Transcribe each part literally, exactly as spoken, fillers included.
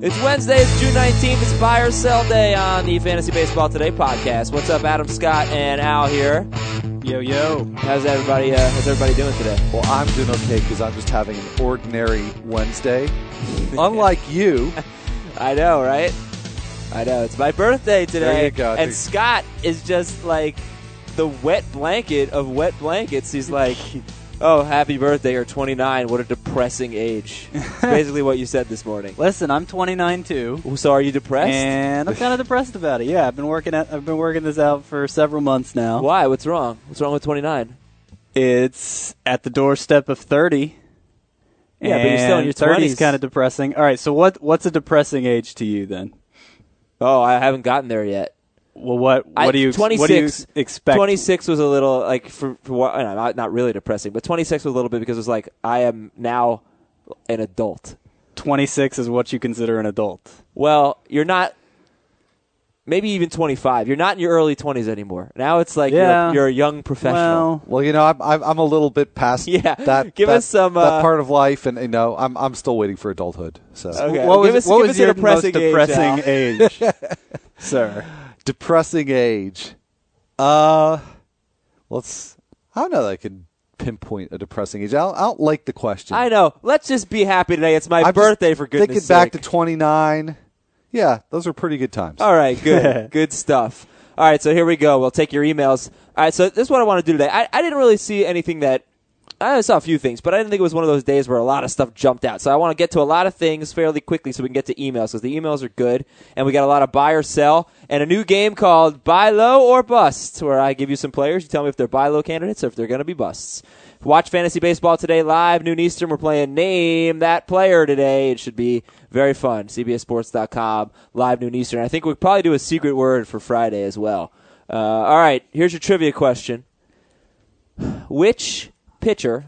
It's Wednesday, it's June nineteenth, it's buy or sell day on the Fantasy Baseball Today podcast. What's up, Adam Scott and Al here? Yo, yo. How's everybody, uh, how's everybody doing today? Well, I'm doing okay because I'm just having an ordinary Wednesday. Unlike you. I know, right? I know. It's my birthday today. There you go. And Scott is just like the wet blanket of wet blankets. He's like, oh, happy birthday, or twenty-nine. What a depressing age. It's basically what you said this morning. Listen, I'm twenty-nine too. So are you depressed? And I'm kind of depressed about it. Yeah, I've been working at, I've been working this out for several months now. Why? What's wrong? What's wrong with twenty-nine? It's at the doorstep of thirty. Yeah, but you're still in your thirty twenties. is kind of depressing. All right, so what what's a depressing age to you then? Oh, I haven't gotten there yet. Well, what what I, do you twenty-six, what do you expect? twenty-six was a little like for, for what, not not really depressing, but twenty-six was a little bit because it was like I am now an adult. twenty-six is what you consider an adult. Well, you're not. Maybe even twenty-five. You're not in your early twenties anymore. Now it's like Yeah. you're, you're a young professional. Well, Well, you know, I'm I'm, I'm a little bit past Yeah, that. give that, us some, that uh, part of life, and you know, I'm I'm still waiting for adulthood. So Okay. what Give was, us- what give was us your your depressing most age, depressing age, sir? depressing age. Uh, let's. I don't know that I can pinpoint a depressing age. I don't, I don't like the question. I know. Let's just be happy today. It's my I'm just birthday, for goodness' thinking sake. back to twenty-nine. Yeah, those are pretty good times. All right, good. Good stuff. All right, so here we go. We'll take your emails. All right, so this is what I want to do today. I, I didn't really see anything that – I saw a few things, but I didn't think it was one of those days where a lot of stuff jumped out. So I want to get to a lot of things fairly quickly so we can get to emails because the emails are good. And we got a lot of buy or sell and a new game called Buy Low or Bust, where I give you some players. You tell me if they're buy low candidates or if they're going to be busts. Watch Fantasy Baseball Today live, noon Eastern. We're playing Name That Player today. It should be very fun. C B S Sports dot com, live, noon Eastern. I think we'll probably do a secret word for Friday as well. Uh, all right, here's your trivia question. Which pitcher,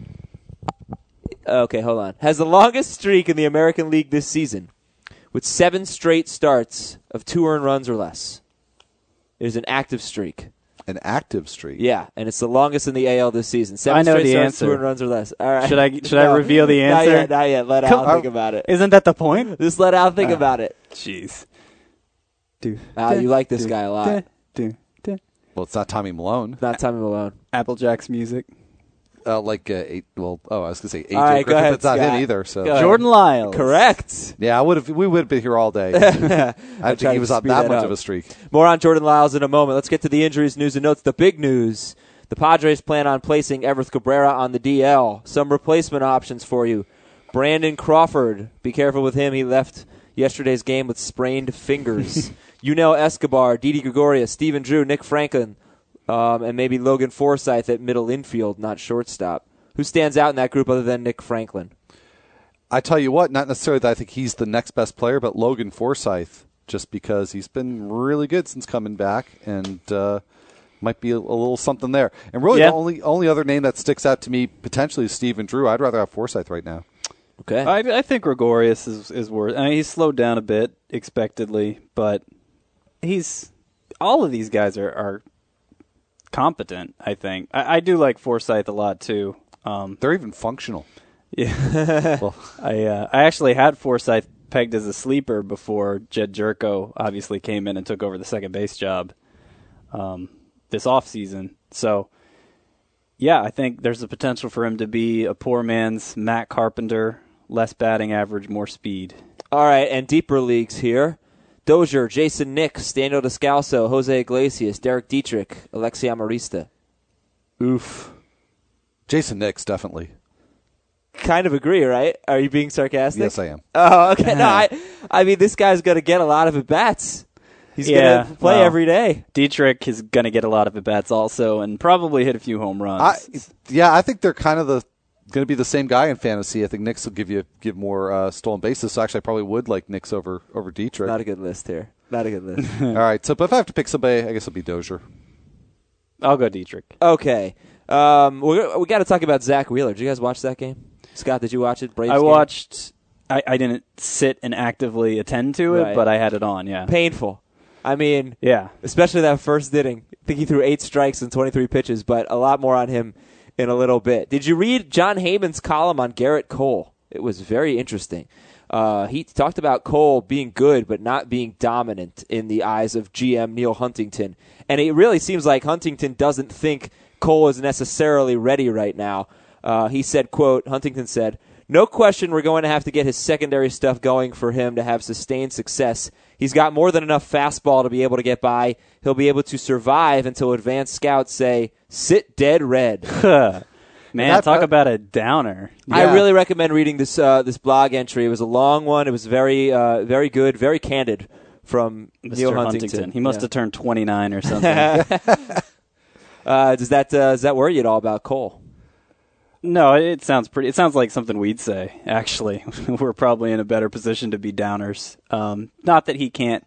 okay, hold on, has the longest streak in the American League this season with seven straight starts of two earned runs or less? It is an active streak. An active streak. Yeah, and it's the longest in the A L this season. Seven I know straight the starts, answer. two earned runs or less. All right. Should I should No. I reveal the answer? Not yet, not yet. Let Come Al on. think about it. Isn't that the point? Just let Al think Uh, about it. Jeez. Do, Al, you like this guy a lot. Do, do. Well, it's not Tommy Malone. Not Tommy Malone. Applejack's music. Uh, like uh, eight. Well, oh, I was gonna say A J All right, go Griffin. ahead, That's not Scott. him either. So Go ahead. Jordan Lyles. Correct. yeah, I would have. We would have been here all day. I didn't tried think he to was on speed that that much up. of a streak. More on Jordan Lyles in a moment. Let's get to the injuries, news, and notes. The big news. The Padres plan on placing Everth Cabrera on the D L. Some replacement options for you. Brandon Crawford. Be careful with him. He left yesterday's game with sprained fingers. Yunel Escobar, Didi Gregorius, Stephen Drew, Nick Franklin, um, and maybe Logan Forsythe at middle infield, not shortstop. Who stands out in that group other than Nick Franklin? I tell you what, not necessarily that I think he's the next best player, but Logan Forsythe, just because he's been really good since coming back, and uh, might be a, a little something there. And really, Yeah. the only only other name that sticks out to me potentially is Stephen Drew. I'd rather have Forsythe right now. Okay. I, I think Gregorius is is worth. I mean, he's slowed down a bit expectedly, but he's all of these guys are, are competent. I think I, I do like Forsythe a lot too. Um, They're even functional. yeah, Well, I uh, I actually had Forsythe pegged as a sleeper before Jed Jerko obviously came in and took over the second base job um, this offseason. So, yeah, I think there's a potential for him to be a poor man's Matt Carpenter, less batting average, more speed. All right, and deeper leagues here. Dozier, Jason Nix, Daniel Descalso, Jose Iglesias, Derek Dietrich, Alexi Amarista. Oof. Jason Nix, definitely. Kind of agree, right? Are you being sarcastic? Yes, I am. Oh, okay. No, I, I mean, this guy's going to get a lot of at-bats. He's Yeah, going to play well, every day. Dietrich is going to get a lot of at-bats also and probably hit a few home runs. I, yeah, I think they're kind of the going to be the same guy in fantasy. I think Nix will give you give more uh, stolen bases. So actually, I probably would like Nix over over Dietrich. Not a good list here. Not a good list. All right. So, but if I have to pick somebody, I guess it'll be Dozier. I'll go Dietrich. Okay. Um, we we got to talk about Zach Wheeler. Did you guys watch that game? Scott, did you watch it? Braves I game? watched. I, I didn't sit and actively attend to it, Right. but I had it on. Yeah. Painful. I mean, Yeah. especially that first inning. I think he threw eight strikes and twenty-three pitches, but a lot more on him in a little bit. Did you read John Heyman's column on Garrett Cole? It was very interesting. Uh, he talked about Cole being good but not being dominant in the eyes of G M Neil Huntington. And it really seems like Huntington doesn't think Cole is necessarily ready right now. Uh, he said, quote, Huntington said, "No question we're going to have to get his secondary stuff going for him to have sustained success. He's got more than enough fastball to be able to get by. He'll be able to survive until advanced scouts say, sit dead red." Man, That- talk that- about a downer. I Yeah. really recommend reading this uh, this blog entry. It was a long one. It was very uh, very good, very candid from Mister Neil Huntington. Huntington. He must Yeah. have turned twenty-nine or something. Uh, does that uh, does that worry you at all about Cole? No, it sounds pretty. It sounds like something we'd say. Actually, we're probably in a better position to be downers. Um, not that he can't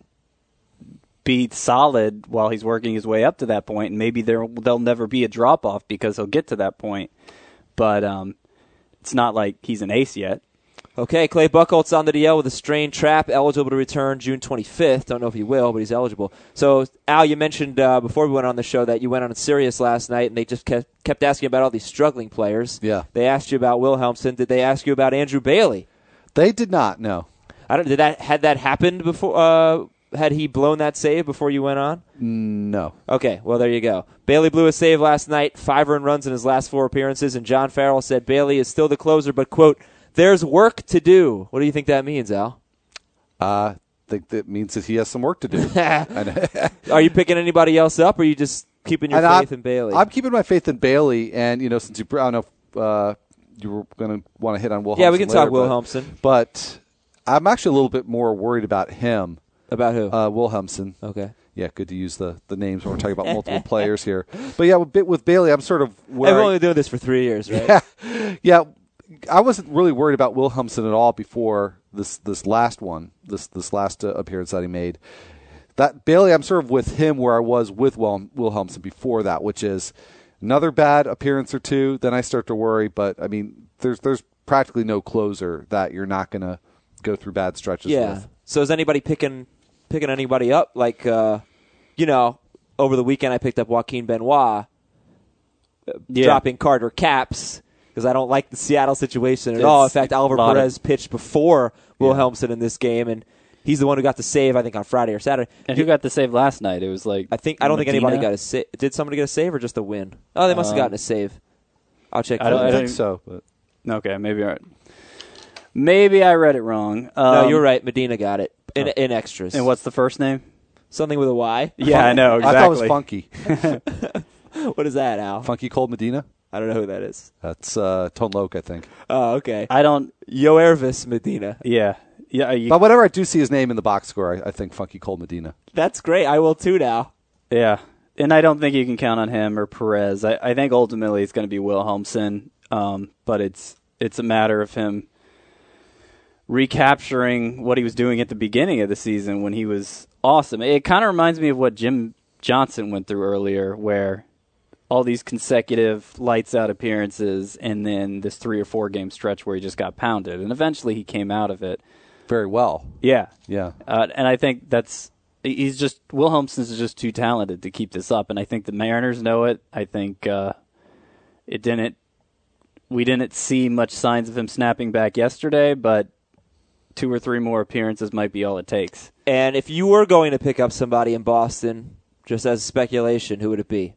be solid while he's working his way up to that point, and maybe there there'll never be a drop off because he'll get to that point. But um, it's not like he's an ace yet. Okay, Clay Buchholz on the D L with a strained trap, eligible to return June twenty-fifth. Don't know if he will, but he's eligible. So, Al, you mentioned uh, before we went on the show that you went on Sirius last night, and they just kept, kept asking about all these struggling players. Yeah. They asked you about Wilhelmsen. Did they ask you about Andrew Bailey? They did not, no. I don't. Did that had that happened before? Uh, had he blown that save before you went on? No. Okay, well, there you go. Bailey blew a save last night, five earned runs in his last four appearances, and John Farrell said Bailey is still the closer, but, quote, there's work to do. What do you think that means, Al? I think that means that he has some work to do. Are you picking anybody else up, or are you just keeping your And faith I'm, in Bailey? I'm keeping my faith in Bailey, and, you know, since you, I don't know if uh, you were going to want to hit on Wilhelmsen yeah, we can talk later, Wilhelmsen. But, but I'm actually a little bit more worried about him. About who? Uh, Wilhelmsen. okay. Yeah, good to use the, the names when we're talking about multiple players here. But, yeah, with, with Bailey, I'm sort of worried. I've only been doing this for three years, right? Yeah, yeah. I wasn't really worried about Wilhelmsen at all before this this last one, this this last uh, appearance that he made. That Bailey, I'm sort of with him where I was with Wil- Wilhelmsen before that, which is another bad appearance or two. Then I start to worry. But I mean, there's there's practically no closer that you're not going to go through bad stretches Yeah. with. So is anybody picking picking anybody up? Like, uh, you know, over the weekend I picked up Joaquin Benoit, uh, Yeah. dropping Carter Capps, because I don't like the Seattle situation at It's all. In fact, Oliver a lot of- Perez pitched before Wilhelmsen in this game, and he's the one who got the save, I think, on Friday or Saturday. And who got the save last night? It was like I think I don't think Medina? anybody got a save. Did somebody get a save or just a win? Oh, they must have Um, gotten a save. I'll check. I don't- I, that. think don't- so. But Okay, maybe I maybe I read it wrong. Um, no, you're right. Medina got it in, in extras. And what's the first name? Something with a Y? Yeah, I know exactly. I thought it was Funky. What is that, Al? Funky Cold Medina. I don't know who that is. That's uh, Tone Loc, I think. Oh, okay. I don't. Yoervis Medina. Yeah, yeah. You, But whenever I do see his name in the box score, I, I think Funky Cold Medina. That's great. I will too now. Yeah, and I don't think you can count on him or Perez. I, I think ultimately it's going to be Wilhelmsen, um, but it's it's a matter of him recapturing what he was doing at the beginning of the season when he was awesome. It kind of reminds me of what Jim Johnson went through earlier, where all these consecutive lights out appearances and then this three or four game stretch where he just got pounded, and eventually he came out of it. Very well. Yeah, Yeah. uh, and I think that's he's just Wilhelmsen is just too talented to keep this up, and I think the Mariners know it. I think uh, it didn't. We didn't see much signs of him snapping back yesterday, but two or three more appearances might be all it takes. And if you were going to pick up somebody in Boston, just as speculation, who would it be?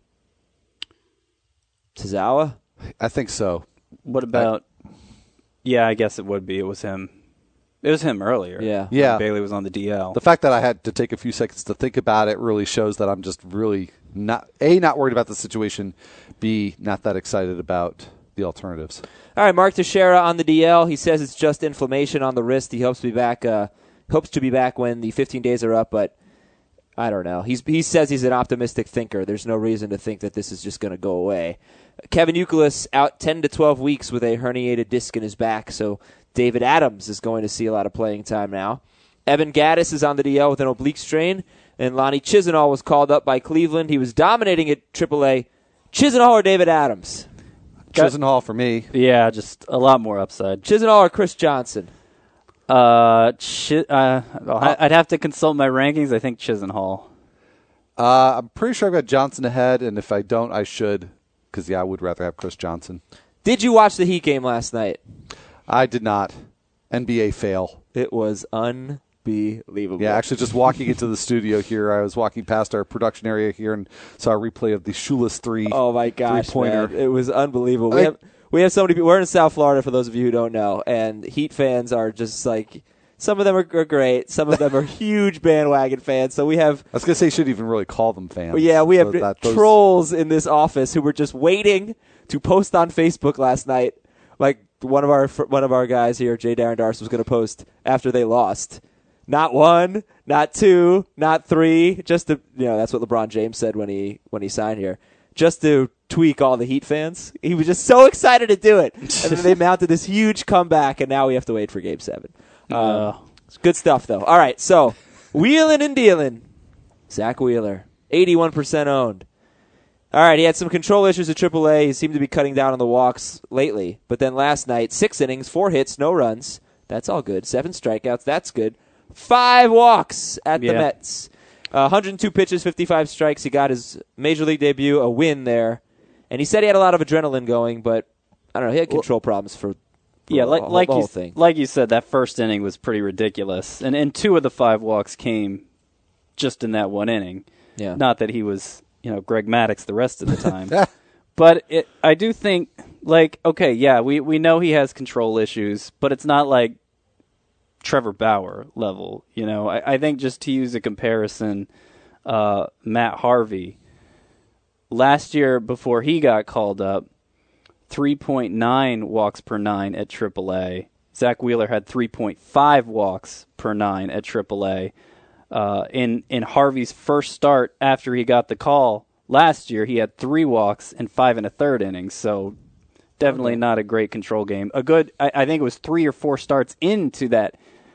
Tozawa? I think so. What about? Yeah, I guess it would be. It was him. It was him earlier. Yeah. when Yeah. Bailey was on the D L. The fact that I had to take a few seconds to think about it really shows that I'm just really not A, not worried about the situation, B, not that excited about the alternatives. All right, Mark Teixeira on the D L. He says it's just inflammation on the wrist. He hopes to be back. Uh, hopes to be back when the fifteen days are up, but I don't know. He's he says he's an optimistic thinker. There's no reason to think that this is just going to go away. Kevin Youkilis out ten to twelve weeks with a herniated disc in his back, so David Adams is going to see a lot of playing time now. Evan Gaddis is on the D L with an oblique strain, and Lonnie Chisenhall was called up by Cleveland. He was dominating at triple A. Chisenhall or David Adams? Chisenhall for me. Yeah, just a lot more upside. Chisenhall or Chris Johnson? Uh, Chi- uh, I- I'd have to consult my rankings. I think Chisenhall. Uh, I'm pretty sure I've got Johnson ahead, and if I don't, I should, because, yeah, I would rather have Chris Johnson. Did you watch the Heat game last night? I did not. N B A fail. It was unbelievable. Yeah, actually, just walking into the studio here, I was walking past our production area here and saw a replay of the Shoeless three. Oh my gosh, three-pointer. man. It was unbelievable. I We think- have we have so many people. We're in South Florida, for those of you who don't know, and Heat fans are just like, some of them are, are great, some of them are huge bandwagon fans. So we have, I was going to say, you shouldn't even really call them fans. well, yeah, we have So that- those- trolls in this office who were just waiting to post on Facebook last night. Like one of our one of our guys here, Jay Darren Darce, was going to post after they lost. Not one, not two, not three. Just to, you know, that's what LeBron James said when he when he signed here. Just to tweak all the Heat fans. He was just so excited to do it, and then they mounted this huge comeback, and now we have to wait for Game Seven. Um, Uh. it's good stuff, though. All right, so wheeling and dealing. Zach Wheeler, eighty-one percent owned. All right, he had some control issues at triple A. He seemed to be cutting down on the walks lately. But then last night, six innings, four hits, no runs. That's all good. Seven strikeouts. That's good. Five walks at the Yeah. Mets. Uh, one hundred two pitches, fifty-five strikes. He got his major league debut, a win there. And he said he had a lot of adrenaline going, but I don't know. He had control problems for, for Yeah, like the, like the you whole thing. like you said, that first inning was pretty ridiculous, and and two of the five walks came just in that one inning. Yeah. Not that he was, you know, Greg Maddux the rest of the time, but it, I do think, like, okay, yeah, we we know he has control issues, but it's not like Trevor Bauer level. You know, I, I think, just to use a comparison, uh, Matt Harvey last year before he got called up, three point nine walks per nine at triple A. Zach Wheeler had three point five walks per nine at triple A. Uh, in in Harvey's first start after he got the call last year, he had three walks and five and a third innings. So definitely Okay. not a great control game. A good, I, I think it was three or four starts into that.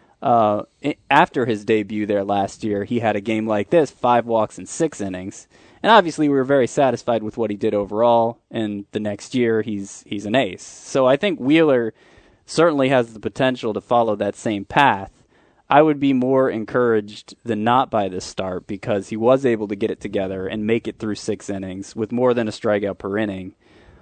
Uh, i- after his debut there last year, he had a game like this, five walks and six innings. And obviously, we were very satisfied with what he did overall. And the next year, he's he's an ace. So I think Wheeler certainly has the potential to follow that same path. I would be more encouraged than not by this start because he was able to get it together and make it through six innings with more than a strikeout per inning.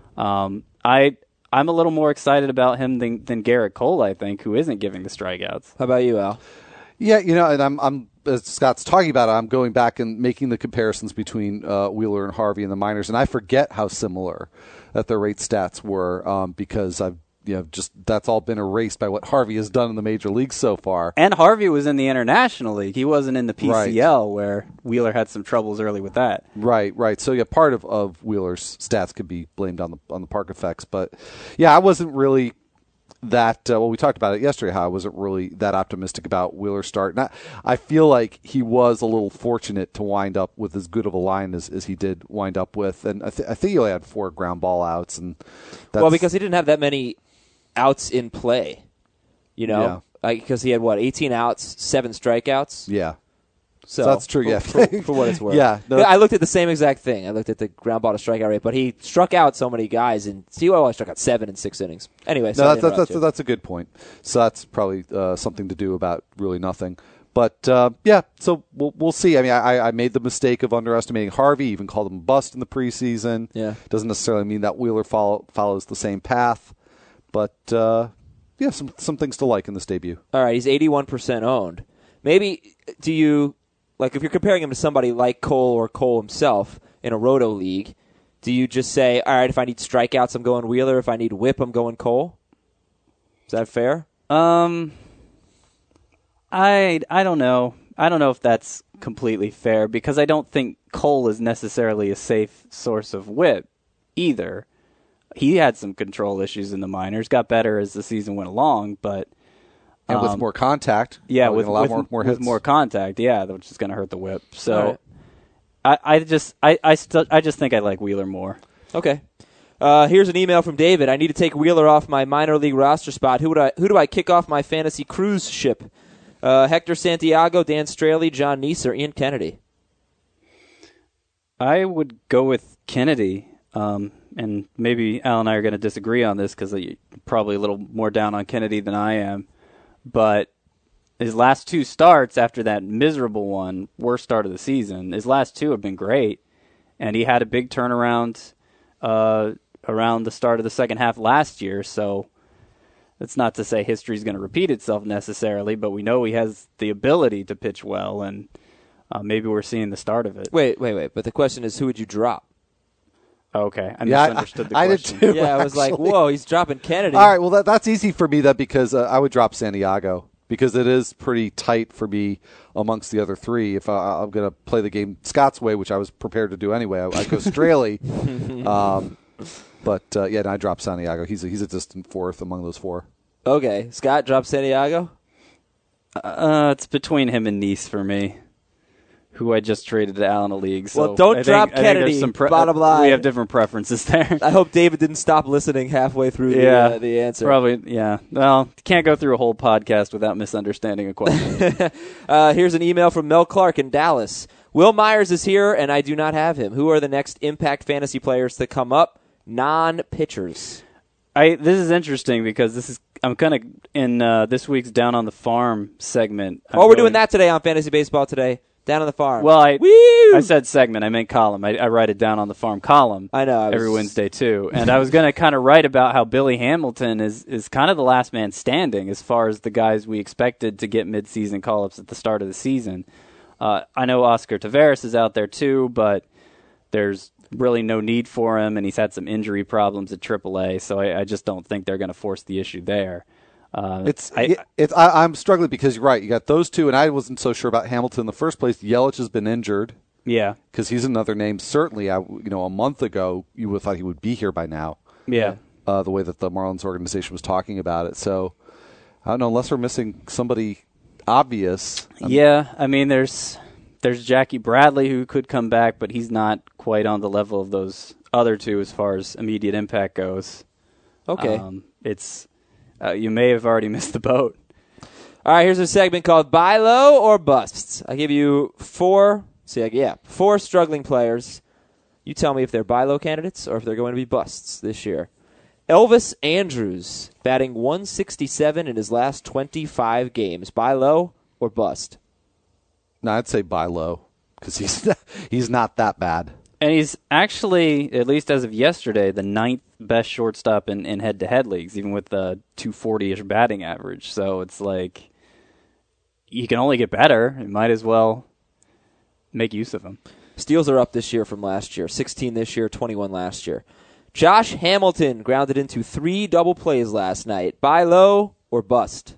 Um, I I'm a little more excited about him than than Garrett Cole, I think, who isn't giving the strikeouts. How about you, Al? Yeah, you know, and I'm, I'm as Scott's talking about it, I'm going back and making the comparisons between uh, Wheeler and Harvey in the minors, and I forget how similar that their rate stats were um, because I've, you know, just that's all been erased by what Harvey has done in the major leagues so far. And Harvey was in the International League. He wasn't in the P C L, Right. where Wheeler had some troubles early with that. Right, right. So yeah, part of, of Wheeler's stats could be blamed on the on the park effects, but yeah, I wasn't really that. Uh, well, we talked about it yesterday. How I wasn't really that optimistic about Wheeler's start. And I, I feel like he was a little fortunate to wind up with as good of a line as, as he did wind up with, and I, th- I think he only had four ground ball outs, and that's, Well, because he didn't have that many outs in play, you know, because he had what, eighteen outs, seven strikeouts. yeah. So, So that's true, yeah. For, for, for what it's worth. Yeah, no- I looked at the same exact thing. I looked at the ground ball to strikeout rate, but he struck out so many guys, and C O only struck out seven in six innings. Anyway, No, sorry that's, to that's, that's, interrupt you. that's a good point. So that's probably uh, something to do about really nothing. But, uh, yeah, so we'll, we'll see. I mean, I, I made the mistake of underestimating Harvey, even called him a bust in the preseason. Yeah. Doesn't necessarily mean that Wheeler follow, follows the same path. But, uh, yeah, some, some things to like in this debut. All right, he's eighty-one percent owned. Maybe do you, like if you're comparing him to somebody like Cole or Cole himself in a roto league, do you just say, all right, if I need strikeouts, I'm going Wheeler. If I need whip, I'm going Cole? Is that fair? Um, I I don't know. I don't know if that's completely fair because I don't think Cole is necessarily a safe source of whip either. He had some control issues in the minors, got better as the season went along, but And um, with more contact. yeah, probably with gonna allow with more, more with hits. more contact, yeah, which is going to hurt the whip. All So right. I I just I I still I just think I like Wheeler more. Okay. Uh, here's an email from David. I need to take Wheeler off my minor league roster spot. Who would I? Who do I kick off my fantasy cruise ship? Uh, Hector Santiago, Dan Straley, John Neese, or Ian Kennedy? I would go with Kennedy, um, and maybe Al and I are going to disagree on this because you're probably a little more down on Kennedy than I am. But his last two starts after that miserable one, worst start of the season, his last two have been great. And he had a big turnaround uh, around the start of the second half last year. So It's not to say history's going to repeat itself necessarily, but we know he has the ability to pitch well, and uh, maybe we're seeing the start of it. Wait, wait, wait. But the question is, who would you drop? Okay, I Yeah, misunderstood the I, I question. did too. Yeah, I was like, actually. whoa, he's dropping Kennedy. All right, well, that, that's easy for me, then, because uh, I would drop Santiago because it is pretty tight for me amongst the other three. If I, I'm going to play the game Scott's way, which I was prepared to do anyway, I, I go Straley. um, but, uh, yeah, and I drop Santiago. He's a, he's a distant fourth among those four. Okay, Scott, drop Santiago? Uh, it's between him and Nice for me, who I just traded to Allen a league. So Well, don't I drop think, I think there's Kennedy, some pre- bottom line. We have different preferences there. I hope David didn't stop listening halfway through the, yeah, uh, the answer. Probably, yeah. Well, can't go through a whole podcast without misunderstanding a question. uh, here's an email from Mel Clark in Dallas. Will Myers is here, and I do not have him. Who are the next Impact Fantasy players to come up? Non-pitchers. I this is interesting because this is I'm kind of in uh, this week's Down on the Farm segment. I'm oh, we're going, doing that today on Fantasy Baseball today. Down on the farm. Well, I Woo! I said segment. I meant column. I, I write it down on the farm column. I know I was... every Wednesday too. And I was going to kind of write about how Billy Hamilton is is kind of the last man standing as far as the guys we expected to get midseason call-ups at the start of the season. Uh, I know Oscar Taveras is out there too, but there's really no need for him, and he's had some injury problems at triple A, so I, I just don't think they're going to force the issue there. Uh, It's I, it's I, I'm struggling because you're right. You got those two, and I wasn't so sure about Hamilton in the first place. Yelich has been injured. Yeah, because he's another name. Certainly, I, you know, a month ago you would have thought he would be here by now. Yeah, uh, the way that the Marlins organization was talking about it. So I don't know, unless we're missing somebody obvious. I'm, yeah. I mean, there's there's Jackie Bradley who could come back, but he's not quite on the level of those other two as far as immediate impact goes. Okay. Um, it's uh, you may have already missed the boat. All right, here's a segment called Buy Low or Busts. I give you four, see, yeah, four struggling players. You tell me if they're buy low candidates or if they're going to be busts this year. Elvis Andrus, batting one sixty-seven in his last twenty-five games. Buy low or bust? No, I'd say buy low because he's he's not that bad. And he's actually, at least as of yesterday, the ninth best shortstop in, in head-to-head leagues, even with the two forty-ish batting average. So it's like you can only get better. You might as well make use of him. Steals are up this year from last year. sixteen this year, twenty-one last year. Josh Hamilton grounded into three double plays last night. Buy low or bust?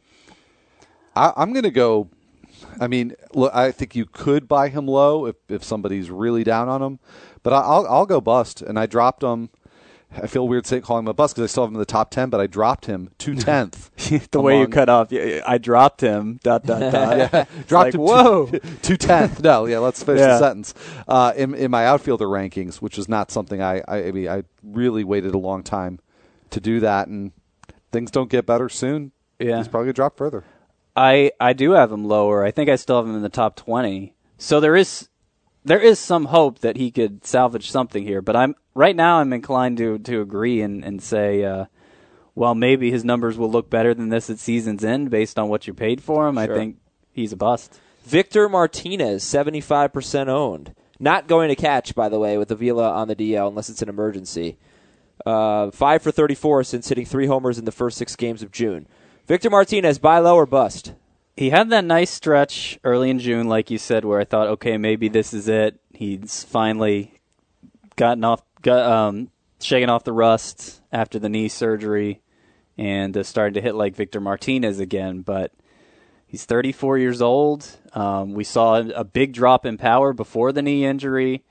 I, I'm going to go. I mean, look, I think you could buy him low if, if somebody's really down on him, but I'll I'll go bust. And I dropped him. I feel weird saying calling him a bust because I still have him in the top ten, but I dropped him to tenth. The way you cut off, I dropped him. Dot dot dot. yeah, dropped like, him. Whoa, to, to tenth. No, yeah, let's finish Yeah. the sentence. Uh, in in my outfielder rankings, which is not something I I, I mean I really waited a long time to do that, and things don't get better soon. Yeah. He's probably gonna drop further. I, I do have him lower. I think I still have him in the top twenty. So there is there is some hope that he could salvage something here. But I'm right now I'm inclined to, to agree and, and say, uh, well, maybe his numbers will look better than this at season's end based on what you paid for him. Sure. I think he's a bust. Victor Martinez, seventy-five percent owned. Not going to catch, by the way, with Avila on the D L unless it's an emergency. Uh, five for thirty-four since hitting three homers in the first six games of June. Victor Martinez, buy low or bust? He had that nice stretch early in June, like you said, where I thought, okay, maybe this is it. He's finally gotten off, got, um, shaking off the rust after the knee surgery and uh, starting to hit like Victor Martinez again. But he's thirty-four years old. Um, we saw a big drop in power before the knee injury.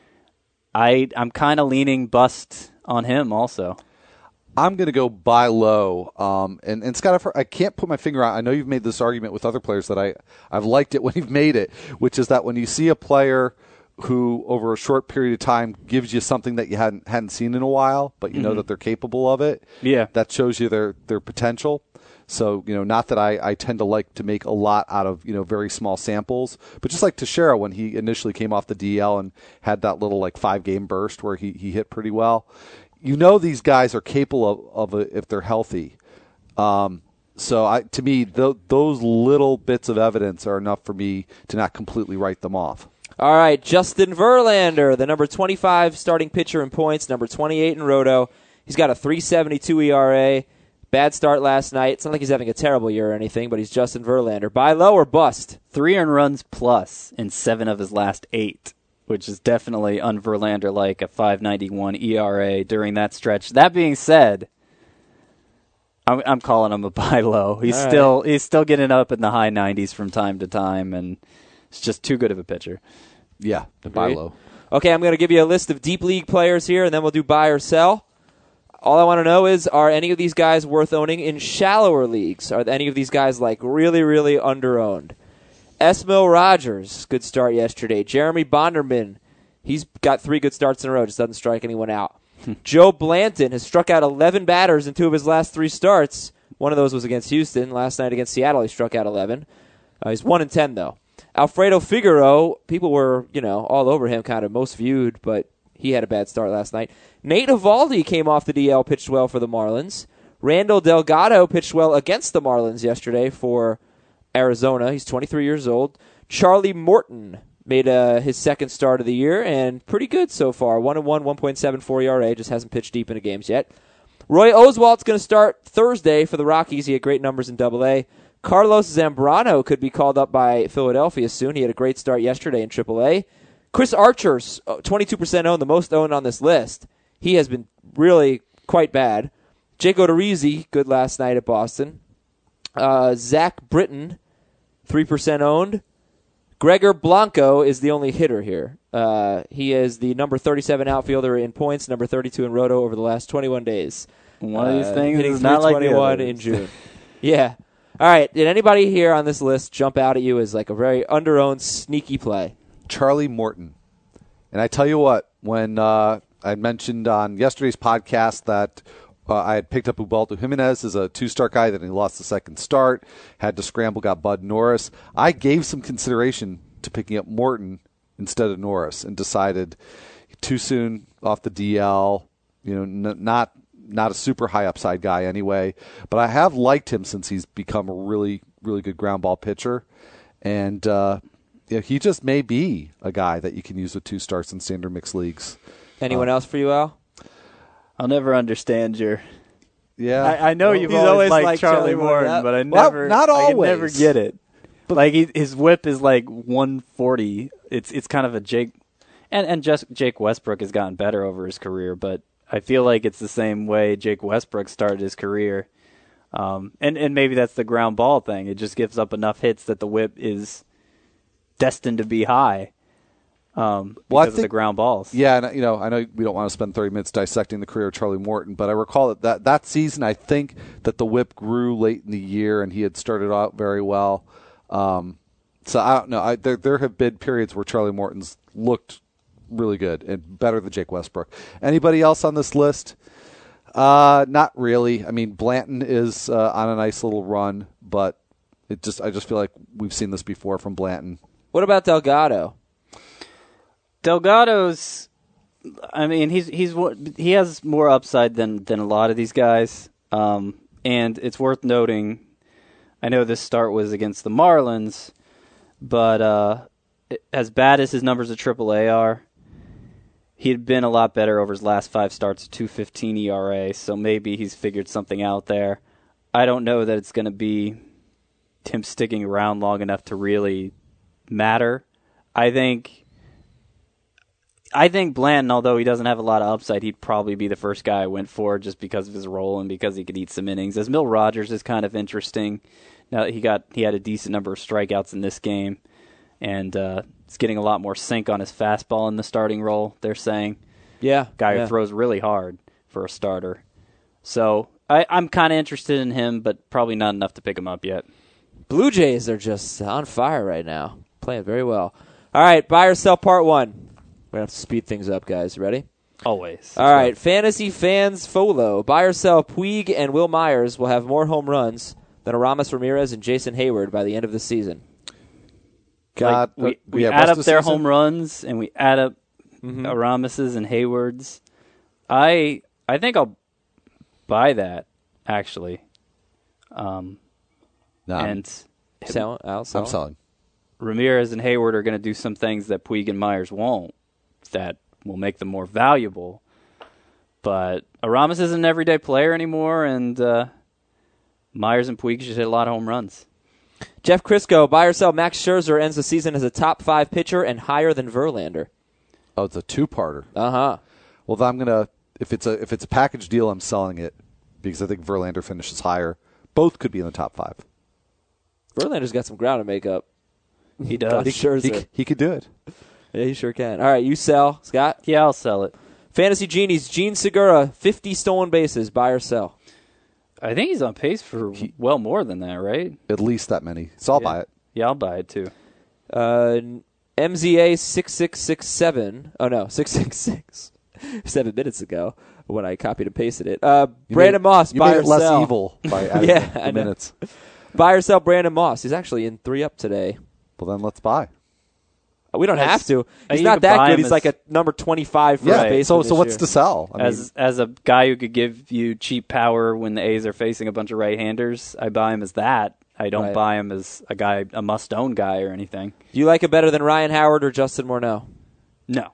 I, I'm kind of leaning bust on him also. I'm going to go buy low. Um, and, and Scott, I've heard, I can't put my finger on. I know you've made this argument with other players that I, I've liked it when you've made it, which is that when you see a player who over a short period of time gives you something that you hadn't hadn't seen in a while, but you mm-hmm. know that they're capable of it, yeah, that shows you their, their potential. So, you know, not that I, I tend to like to make a lot out of, you know, very small samples, but just like Teixeira when he initially came off the D L and had that little like five-game burst where he, he hit pretty well. You know these guys are capable of, of it if they're healthy. Um, so I, to me, th- those little bits of evidence are enough for me to not completely write them off. All right, Justin Verlander, the number twenty-five starting pitcher in points, number twenty-eight in Roto. He's got a three seventy-two E R A, Bad start last night. It's not like he's having a terrible year or anything, but he's Justin Verlander. Buy low or bust? Three earned runs plus in seven of his last eight, which is definitely un-Verlander-like, a five ninety-one E R A during that stretch. That being said, I'm, I'm calling him a buy low. He's All still right. he's still getting up in the high nineties from time to time, and it's just too good of a pitcher. Yeah, the buy Agreed. low. Okay, I'm going to give you a list of deep league players here, and then we'll do buy or sell. All I want to know is, are any of these guys worth owning in shallower leagues? Are any of these guys like really, really underowned? Esmil Rogers, good start yesterday. Jeremy Bonderman, he's got three good starts in a row, just doesn't strike anyone out. Joe Blanton has struck out eleven batters in two of his last three starts. One of those was against Houston. Last night against Seattle, he struck out eleven. Uh, he's one and ten, though. Alfredo Figueroa, people were, you know, all over him, kind of most viewed, but he had a bad start last night. Nate Eovaldi came off the D L, pitched well for the Marlins. Randall Delgado pitched well against the Marlins yesterday for Arizona. He's twenty-three years old. Charlie Morton made uh, his second start of the year, and pretty good so far. one and one, one point seven four E R A, just hasn't pitched deep into games yet. Roy Oswalt's going to start Thursday for the Rockies. He had great numbers in Double A. Carlos Zambrano could be called up by Philadelphia soon. He had a great start yesterday in Triple A. Chris Archer's twenty-two percent owned, the most owned on this list. He has been really quite bad. Jake Odorizzi, good last night at Boston. Uh, Zach Britton, three percent owned. Gregor Blanco is the only hitter here. Uh, he is the number thirty-seven outfielder in points, number thirty-two in roto over the last twenty-one days. One of these Uh, things hitting is not like the three twenty-one others. in June. Yeah. All right. Did anybody here on this list jump out at you as like a very underowned, sneaky play? Charlie Morton. And I tell you what, when uh, I mentioned on yesterday's podcast that uh, I had picked up Ubaldo Jimenez as a two-star guy, then he lost the second start, had to scramble, got Bud Norris. I gave some consideration to picking up Morton instead of Norris and decided too soon off the D L, you know, n- not not a super high upside guy anyway. But I have liked him since he's become a really, really good ground ball pitcher. And uh, yeah, he just may be a guy that you can use with two starts in standard mixed leagues. Anyone Uh, else for you, Al? I'll never understand your. Yeah, I, I know Well, you've he's always, always liked liked Charlie, Charlie Morton, Morton, yep. but I Well, never, not I can always. never get it. Like he, his whip is like one forty. It's it's kind of a Jake, and and just Jake Westbrook has gotten better over his career, but I feel like it's the same way Jake Westbrook started his career. Um, and and maybe that's the ground ball thing. It just gives up enough hits that the whip is destined to be high. Um, because Well, I of the think- ground balls. Yeah, and you know, I know we don't want to spend thirty minutes dissecting the career of Charlie Morton, but I recall that, that that season, I think that the whip grew late in the year, and he had started out very well. Um, so I don't know. I, there there have been periods where Charlie Morton's looked really good and better than Jake Westbrook. Anybody else on this list? Uh, not really. I mean, Blanton is uh, on a nice little run, but it just I just feel like we've seen this before from Blanton. What about Delgado? Delgado's, I mean, he's he's he has more upside than than a lot of these guys, um, and it's worth noting. I know this start was against the Marlins, but uh, as bad as his numbers at triple A are, he had been a lot better over his last five starts, two fifteen E R A. So maybe he's figured something out there. I don't know that it's going to be him sticking around long enough to really matter. I think. I think Blanton, although he doesn't have a lot of upside, he'd probably be the first guy I went for just because of his role and because he could eat some innings. Esmil Rogers is kind of interesting. Now he got he had a decent number of strikeouts in this game, and uh, he's getting a lot more sink on his fastball in the starting role. They're saying, Yeah. guy yeah. who throws really hard for a starter. So I, I'm kind of interested in him, but probably not enough to pick him up yet. Blue Jays are just on fire right now. Playing very well. All right, buy or sell part one. We're going to have to speed things up, guys. Ready? Always. All right, Fantasy Fans Folo. Buy or sell, Puig and Will Myers will have more home runs than Aramis Ramirez and Jason Hayward by the end of the season. God, Like, we uh, we yeah, add rest up of their season? home runs and we add up Mm-hmm. Aramis's and Hayward's. I I think I'll buy that actually. Um, No, I'm- and Sell, Al, sell. I'm selling. Ramirez and Hayward are going to do some things that Puig and Myers won't. That will make them more valuable. But Aramis isn't an everyday player anymore, and uh, Myers and Puig should hit a lot of home runs. Jeff Crisco, buy or sell. Max Scherzer ends the season as a top five pitcher and higher than Verlander. Oh, it's a two-parter. Uh huh. Well, then I'm gonna if it's a if it's a package deal, I'm selling it because I think Verlander finishes higher. Both could be in the top five. Verlander's got some ground to make up. He does. He, Scherzer. He, c- he could do it. Yeah, he sure can. All right, you sell, Scott. Yeah, I'll sell it. Fantasy Genies, Gene Segura, fifty stolen bases, buy or sell. I think he's on pace for well more than that, right? At least that many. So I'll yeah. buy it. Yeah, I'll buy it too. Uh, M Z A six six six seven. Oh, no, six six six. Seven minutes ago when I copied and pasted it. Uh, You Brandon made, Moss, you buy made or it less sell. evil by adding Yeah, the I know. minutes. Buy or sell Brandon Moss. He's actually in three up today. Well, then let's buy. We don't As- have to. He's you not could that buy good. him He's as- like a number twenty-five for Yeah. a baseman So this so what's year. to sell? I As mean, as a guy who could give you cheap power when the A's are facing a bunch of right-handers, I buy him as that. I don't Right. buy him as a guy, a must-own guy or anything. Do you like it better than Ryan Howard or Justin Morneau? No.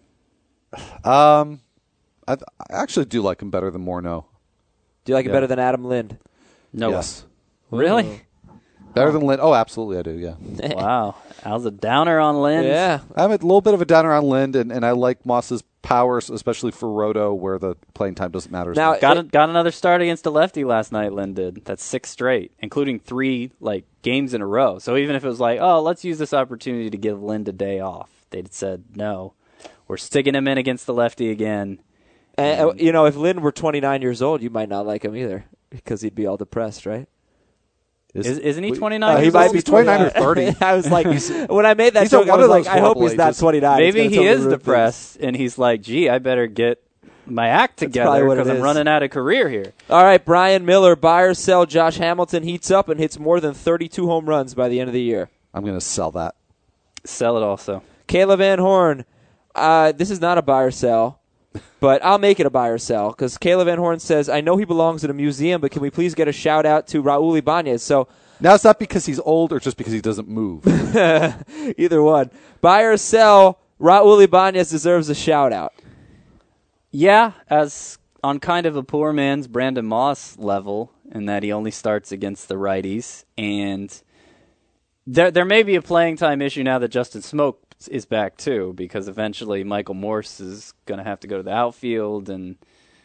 um, I, th- I actually do like him better than Morneau. Do you like it Yeah. better than Adam Lind? No. Yes. Really? Better than Lind? Oh, absolutely, I do. Yeah. Wow. Al's a downer on Lynn. Yeah. I'm a little bit of a downer on Lind, and, and I like Moss's powers, especially for Roto, where the playing time doesn't matter. as Now- much. Got It- a, got another start against a lefty last night, Lynn did. That's six straight, including three like games in a row. So even if it was like, oh, let's use this opportunity to give Lynn a day off, they'd said, no, we're sticking him in against the lefty again. And, uh, you know, if Lind were twenty-nine years old, you might not like him either because he'd be all depressed, right? Is, isn't he we- twenty-nine? Uh, he he's might old. be He's twenty-nine or thirty. I was like, when I made that He's joke, I one was of like, those I hope horrible he's not ages. twenty-nine. He's Maybe gonna he tell the is root things. depressed, and he's like, gee, I better get my act probably together what it because I'm is. running out of career here. All right, Brian Miller, buy or sell. Josh Hamilton heats up and hits more than thirty-two home runs by the end of the year. I'm going to sell that. Sell it also. Kayla Van Horn, uh, this is not a buy or sell, but I'll make it a buy or sell because Kayla Van Horn says, I know he belongs in a museum, but can we please get a shout out to Raul Ibanez? So Now, it's not because he's old or just because he doesn't move. either one. Buy or sell, Raul Ibanez deserves a shout out. Yeah, as on kind of a poor man's Brandon Moss level, in that he only starts against the righties, and there there may be a playing time issue now that Justin Smoke is back too, because eventually Michael Morse is going to have to go to the outfield, and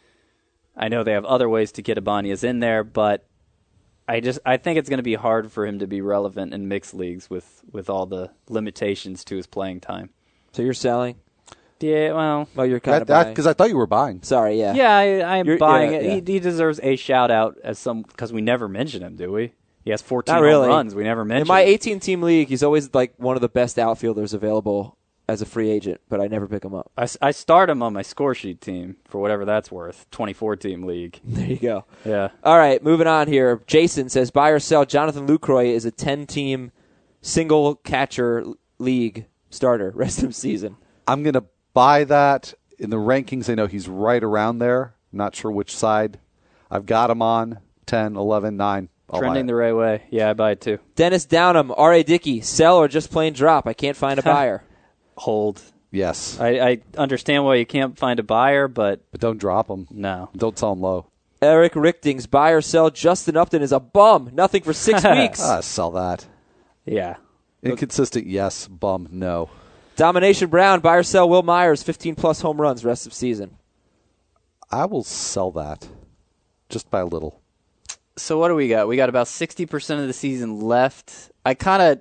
I know they have other ways to get Ibanez in there, but I just I think it's going to be hard for him to be relevant in mixed leagues with, with all the limitations to his playing time. So you're selling? Yeah, well, Well, you're kind of Because I thought you were buying. Sorry, yeah. yeah, I, I am You're- buying yeah, it. yeah. He, he deserves a shout out as some because we never mention him, do we? He has fourteen Not really. home runs. We never mention In my him. eighteen-team league, he's always like one of the best outfielders available as a free agent, but I never pick him up. I, s- I start him on my score sheet team for whatever that's worth. twenty-four team league. There you go. Yeah. All right, moving on here. Jason says, buy or sell. Jonathan Lucroy is a ten-team single-catcher league starter rest of the season. I'm going to buy that. In the rankings, I know he's right around there. Not sure which side. I've got him on ten, eleven, nine. I'll Trending buy the it. right way. Yeah, I buy it too. Dennis Downham, R A. Dickey, sell or just plain drop? I can't find a buyer. Hold. Yes. I, I understand why you can't find a buyer, but But don't drop him. no. Don't sell him low. Eric Richtings, buy or sell. Justin Upton is a bum. Nothing for six weeks. Ah, sell that. Yeah. Inconsistent, yes. Bum, no. Domination Brown, buy or sell. Will Myers, fifteen-plus home runs rest of season. I will sell that. Just by a little. So what do we got? We got about sixty percent of the season left. I kind of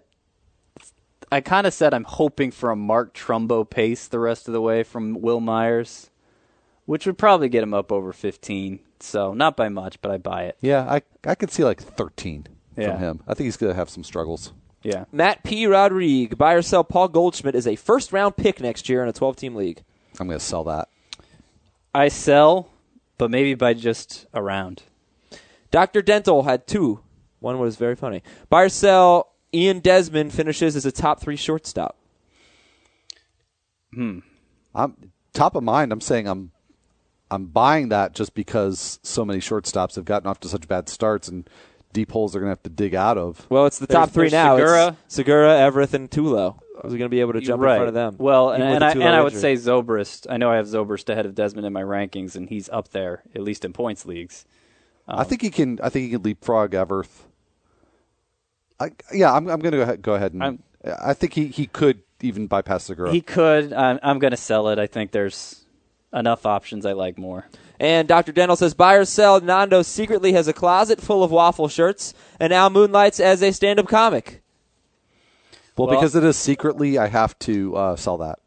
I kind of said I'm hoping for a Mark Trumbo pace the rest of the way from Will Myers, which would probably get him up over fifteen. So not by much, but I buy it. Yeah, I I could see like thirteen Yeah. from him. I think he's going to have some struggles. Yeah. Matt P. Rodrigue, buy or sell. Paul Goldschmidt is a first-round pick next year in a twelve-team league. I'm going to sell that. I sell, but maybe by just a round. Doctor Dental had two. One was very funny. Buy or sell. Ian Desmond finishes as a top three shortstop. I'm top of mind. I'm saying I'm I'm buying that just because so many shortstops have gotten off to such bad starts and deep holes they're going to have to dig out of. Well, it's the top There's- three there's now. Segura. It's Segura, Everett, and Tulo. Who's going to be able to jump right. in front of them? Well, and, even with and, the I, Tulo and I would injury. say Zobrist. I know I have Zobrist ahead of Desmond in my rankings, and he's up there, at least in points leagues. I think he can. I think he can leapfrog Everth. I, yeah, I'm, I'm going to go ahead, go ahead and. I'm, I think he, he could even bypass Segura. He could. I'm, I'm going to sell it. I think there's enough options I like more. And Doctor Dental says, buy or sell, Nando secretly has a closet full of waffle shirts and now moonlights as a stand-up comic. Well, Well, because it is secretly, I have to uh, sell that.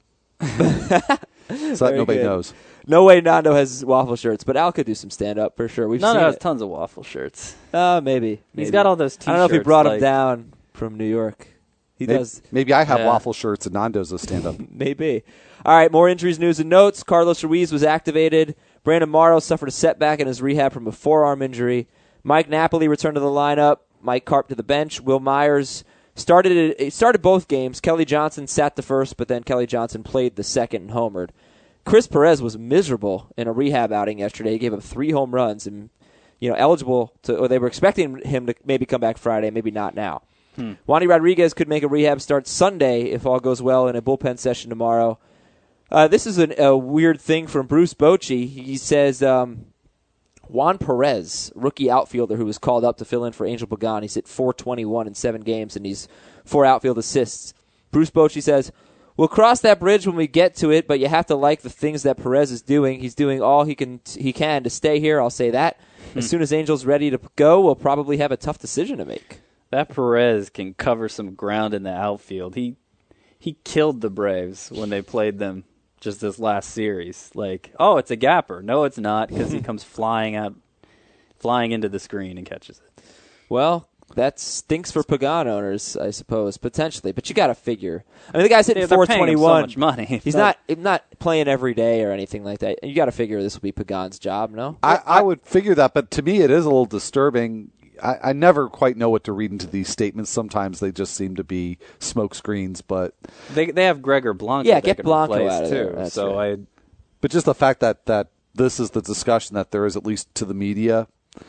So that nobody good. knows. No way Nando has waffle shirts, but Al could do some stand-up for sure. We've No, seen no, has it. tons of waffle shirts. Uh, maybe, maybe. He's got all those T-shirts. I don't know if he brought like, him down from New York. He Maybe, does. maybe I have Yeah. waffle shirts and Nando's a stand-up. Maybe. All right, more injuries, news, and notes. Carlos Ruiz was activated. Brandon Morrow suffered a setback in his rehab from a forearm injury. Mike Napoli returned to the lineup. Mike Karp to the bench. Will Myers started it, started both games. Kelly Johnson sat the first, but then Kelly Johnson played the second and homered. Chris Perez was miserable in a rehab outing yesterday. He gave up three home runs and, you know, eligible to, or they were expecting him to maybe come back Friday, maybe not now. Hmm. Wandy Rodriguez could make a rehab start Sunday if all goes well in a bullpen session tomorrow. Uh, this is an, a weird thing from Bruce Bochy. He says um, Juan Perez, rookie outfielder who was called up to fill in for Angel Pagan, he's hit four twenty-one in seven games and he's four outfield assists. Bruce Bochy says, we'll cross that bridge when we get to it, but you have to like the things that Perez is doing. He's doing all he can he can to stay here, I'll say that. Hmm. As soon as Angel's ready to go, we'll probably have a tough decision to make. That Perez can cover some ground in the outfield. He he killed the Braves when they played them just this last series. Like, oh, it's a gapper. No, it's not, because he comes flying out, flying into the screen and catches it. Well, that stinks for Pagan owners, I suppose, potentially. But you got to figure. I mean, the guy's hitting Yeah, they're paying him so four twenty-one. much money. He's not not playing every day or anything like that. You got to figure this will be Pagan's job, no? I, I would figure that, but to me it is a little disturbing. I, I never quite know what to read into these statements. Sometimes they just seem to be smoke screens, but They they have Gregor Blanco. Yeah, they get could Blanco replace out of too. there. That's so right. I but just the fact that, that this is the discussion that there is, at least to the media,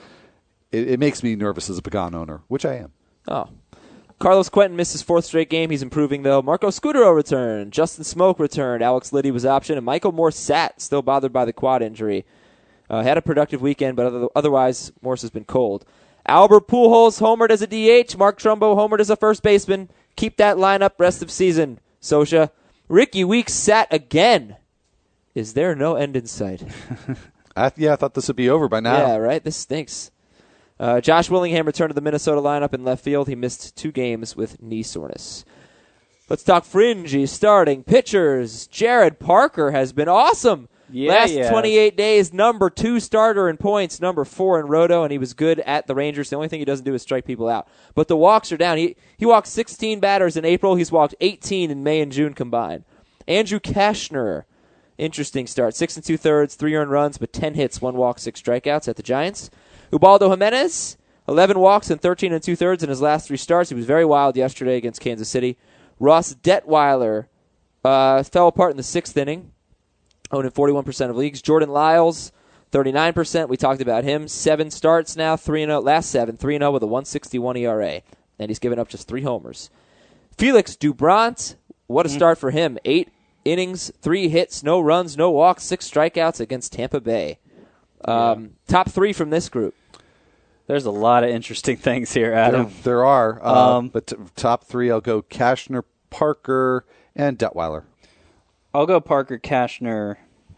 it, it makes me nervous as a Pagan owner, which I am. Oh. Carlos Quentin missed his fourth straight game. He's improving, though. Marco Scudero returned. Justin Smoke returned. Alex Liddy was option. And Michael Morse sat, still bothered by the quad injury. Uh, had a productive weekend, but other, otherwise, Morse has been cold. Albert Pujols homered as a D H. Mark Trumbo homered as a first baseman. Keep that lineup rest of season, Sosha. Ricky Weeks sat again. Is there no end in sight? I, yeah, I thought this would be over by now. Yeah, right? This stinks. Uh, Josh Willingham returned to the Minnesota lineup in left field. He missed two games with knee soreness. Let's talk fringy starting pitchers. Jared Parker has been awesome. Yeah, Last yeah. twenty-eight days, number two starter in points, number four in roto, and he was good at the Rangers. The only thing he doesn't do is strike people out. But the walks are down. He he walked sixteen batters in April. He's walked eighteen in May and June combined. Andrew Kashner, interesting start. Six and two-thirds, three earned runs, but ten hits, one walk, six strikeouts at the Giants. Ubaldo Jimenez, eleven walks and thirteen and two-thirds in his last three starts. He was very wild yesterday against Kansas City. Ross Detweiler uh, fell apart in the sixth inning, owned in forty-one percent of leagues. Jordan Lyles, thirty-nine percent. We talked about him. Seven starts now, three and oh. Last seven, three and oh with a one sixty-one E R A. And he's given up just three homers. Felix Dubront, what a start for him. Eight innings, three hits, no runs, no walks, six strikeouts against Tampa Bay. Um, yeah. Top three from this group. There's a lot of interesting things here, Adam. There, there are. Uh, Um, but t- top three, I'll go Kashner, Parker, and Detweiler. I'll go Parker, Kashner,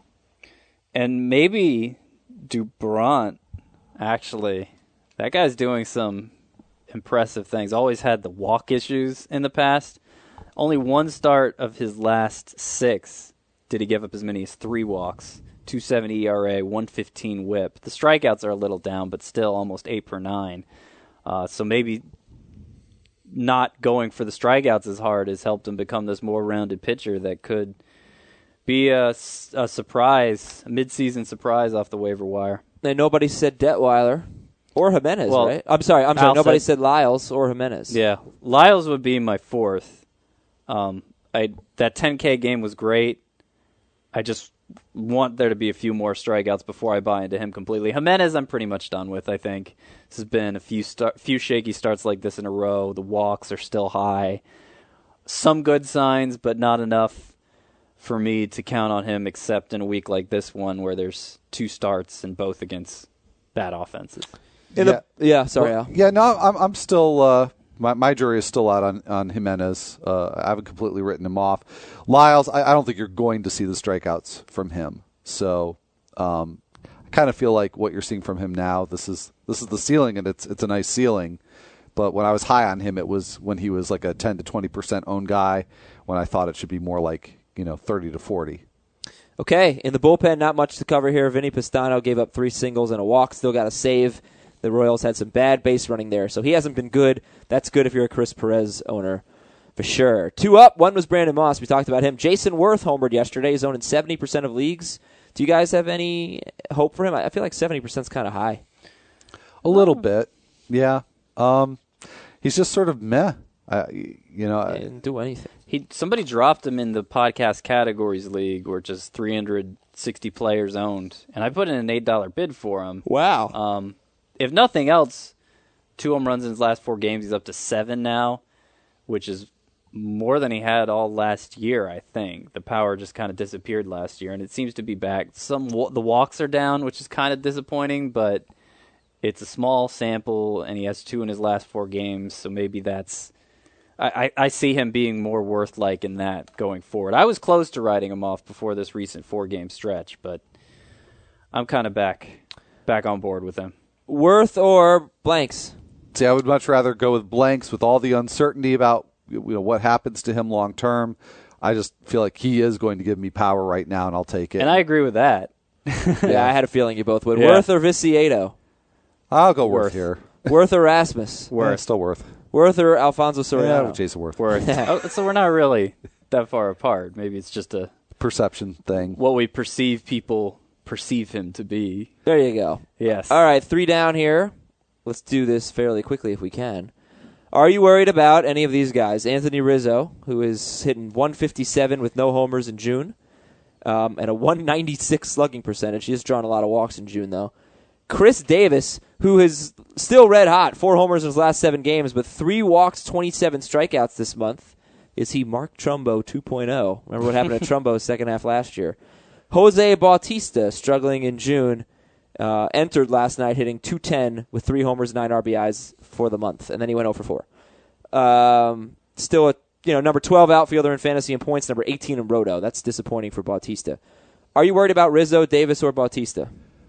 and maybe Dubront, actually. That guy's doing some impressive things. Always had the walk issues in the past. Only one start of his last six did he give up as many as three walks. two seventy E R A, one fifteen whip. The strikeouts are a little down, but still almost eight per nine. Uh, so maybe not going for the strikeouts as hard has helped him become this more rounded pitcher that could be a, a surprise, a midseason surprise off the waiver wire. And nobody said Detweiler or Jimenez, well, right? I'm sorry, I'm sorry. Al Nobody said, said Lyles or Jimenez. Yeah, Lyles would be my fourth. Um, I that ten K game was great. I just want there to be a few more strikeouts before I buy into him completely. Jimenez, I'm pretty much done with, I think. This has been a few start, few shaky starts like this in a row. The walks are still high. Some good signs, but not enough for me to count on him, except in a week like this one where there's two starts and both against bad offenses. In yeah. The, yeah, sorry, Well, Al. Yeah, no, I'm I'm still uh, my my jury is still out on on Jimenez. Uh, I haven't completely written him off. Lyles, I, I don't think you're going to see the strikeouts from him. So um, I kind of feel like what you're seeing from him now. This is this is the ceiling, and it's it's a nice ceiling. But when I was high on him, it was when he was like a ten to twenty percent owned guy. When I thought it should be more like you know thirty to forty. Okay, in the bullpen, not much to cover here. Vinny Pistano gave up three singles and a walk. Still got a save. The Royals had some bad base running there, so he hasn't been good. That's good if you're a Chris Perez owner, for sure. Two up. One was Brandon Moss. We talked about him. Jason Worth homered yesterday. He's owned in seventy percent of leagues. Do you guys have any hope for him? I feel like seventy percent is kind of high. A little bit, yeah. Um, he's just sort of meh. I, you know, He didn't do anything. He somebody dropped him in the podcast categories league, where just three hundred sixty players owned, and I put in an eight dollar bid for him. Wow. Um, if nothing else, two home runs in his last four games. He's up to seven now, which is more than he had all last year. I think the power just kind of disappeared last year, and it seems to be back. Some the walks are down, which is kind of disappointing, but it's a small sample, and he has two in his last four games, so maybe that's. I, I see him being more Worth-like in that going forward. I was close to writing him off before this recent four-game stretch, but I'm kind of back back on board with him. Worth or blanks? See, I would much rather go with blanks with all the uncertainty about you know what happens to him long term. I just feel like he is going to give me power right now, and I'll take it. And I agree with that. Yeah, I had a feeling you both would. Yeah. Worth or Viciedo? I'll go Worth, Worth. here. Worth or Rasmus? Worth, yeah, still Worth. Worth or Alfonso Yeah, Soriano? Jason Worth. Worth. oh, so we're not really that far apart. Maybe it's just a Perception thing. what we perceive people perceive him to be. There you go. Yes. All right, three down here. Let's do this fairly quickly if we can. Are you worried about any of these guys? Anthony Rizzo, who is hitting one fifty-seven with no homers in June, um, and a one ninety-six slugging percentage. He has drawn a lot of walks in June, though. Chris Davis, who is still red hot, four homers in his last seven games, but three walks, twenty-seven strikeouts this month. Is he Mark Trumbo two point oh? Remember what happened to Trumbo's second half last year? Jose Bautista, struggling in June, uh, entered last night hitting two ten with three homers, nine R B Is for the month, and then he went oh for four. Um, still a you know number twelve outfielder in fantasy and points, number eighteen in Roto. That's disappointing for Bautista. Are you worried about Rizzo, Davis, or Bautista?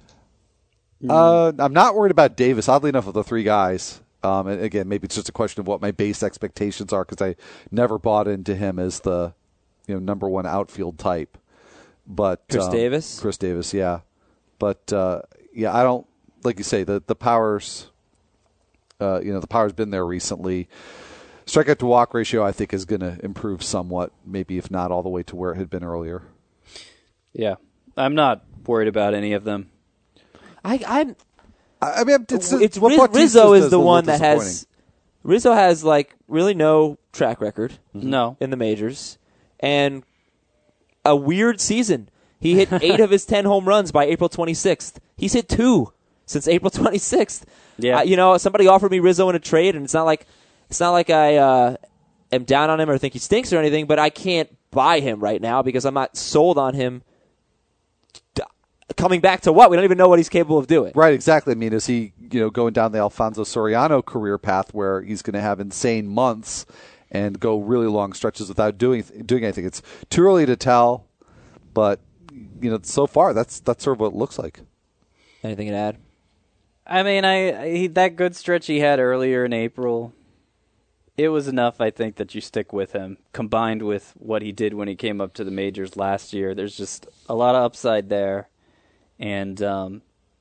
Uh, I'm not worried about Davis. Oddly enough, of the three guys, um, and again, maybe it's just a question of what my base expectations are because I never bought into him as the you know number one outfield type. But Chris um, Davis? Chris Davis, yeah. But uh, yeah, I don't like you say the the powers. Uh, you know, the power's been there recently. Strikeout to walk ratio, I think, is going to improve somewhat, maybe if not all the way to where it had been earlier. Yeah. I'm not worried about any of them. I, I'm. I I mean, it's, It's what Riz- Bautista Rizzo does is the a little one that has. disappointing. Rizzo has like really no track record No. in the majors, and a weird season. He hit eight of his ten home runs by April twenty-sixth. He's hit two since April twenty-sixth. Yeah. Uh, you know, somebody offered me Rizzo in a trade, and it's not like it's not like I uh, am down on him or think he stinks or anything, but I can't buy him right now because I'm not sold on him. D- Coming back to what? We don't even know what he's capable of doing. Right, exactly. I mean, is he, you know, going down the Alfonso Soriano career path where he's going to have insane months and go really long stretches without doing doing anything? It's too early to tell, but you know, so far that's that's sort of what it looks like. Anything to add? I mean, I, I he, that good stretch he had earlier in April, it was enough, I think, that you stick with him, combined with what he did when he came up to the majors last year. There's just a lot of upside there. And um,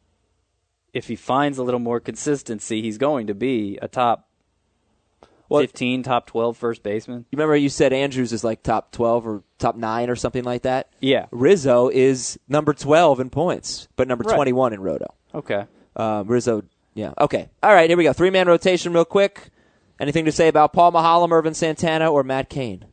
if he finds a little more consistency, he's going to be a top Well, fifteen, top twelve first baseman. You remember you said Andrews is like top twelve or top nine or something like that? Yeah. Rizzo is number twelve in points, but number Right. twenty-one in Roto. Okay. Um, Rizzo, yeah. Okay. All right, here we go. Three-man rotation real quick. Anything to say about Paul Maholm, Irvin Santana, or Matt Cain?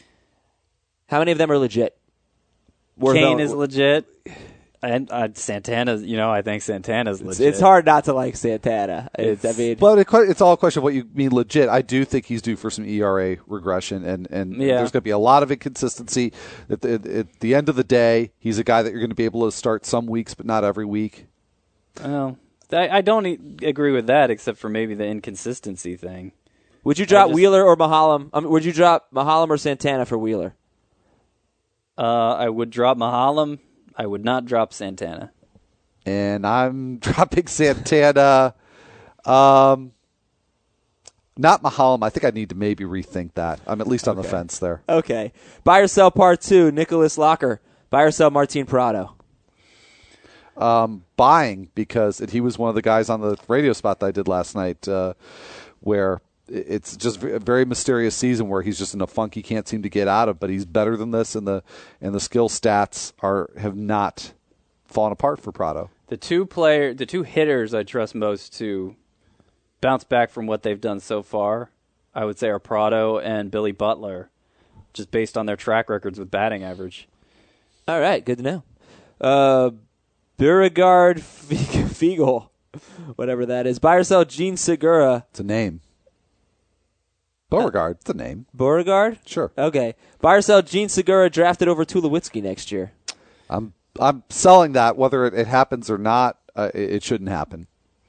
How many of them are legit? Worth Kane own- is legit. And uh, Santana's, you know, I think Santana's legit. It's hard not to like Santana. It's, I mean, But it, que- it's all a question of what you mean legit. I do think he's due for some E R A regression, and, and Yeah. there's going to be a lot of inconsistency. At the, at the end of the day, he's a guy that you're going to be able to start some weeks, but not every week. Well, I, I don't e- agree with that, except for maybe the inconsistency thing. Would you drop just- Wheeler or Mahalam? Um, would you drop Mahalam or Santana for Wheeler? Uh, I would drop Mahalam. I would not drop Santana. And I'm dropping Santana. Um, not Mahalam. I think I need to maybe rethink that. I'm at least on the fence there. Okay. Buy or sell part two, Nicholas Locker. Buy or sell Martin Prado. Um, buying, because he was one of the guys on the radio spot that I did last night uh, where it's just a very mysterious season where he's just in a funk he can't seem to get out of, but he's better than this, and the and the skill stats are have not fallen apart for Prado. The two player, the two hitters I trust most to bounce back from what they've done so far, I would say, are Prado and Billy Butler, just based on their track records with batting average. All right, good to know. Uh, Beauregard Fiegel, whatever that is. Buy or sell Gene Segura. It's a name. Beauregard, it's a name. Beauregard? Sure. Okay. Buy or sell Gene Segura drafted over Tulowitzki next year. I'm I'm selling that. Whether it, it happens or not, uh, it, it shouldn't happen.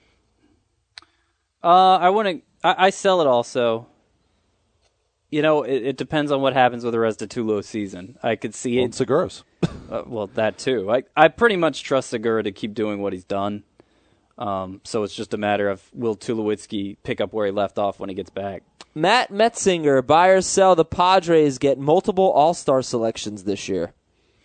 Uh, I wouldn't. I, I sell it also. You know, it, it depends on what happens with the rest of Tulo's season. I could see Well, it. and Seguros. Uh, well, that too. I I pretty much trust Segura to keep doing what he's done. Um, so it's just a matter of will Tulowitzki pick up where he left off when he gets back. Matt Metzinger, buy or sell the Padres get multiple All-Star selections this year.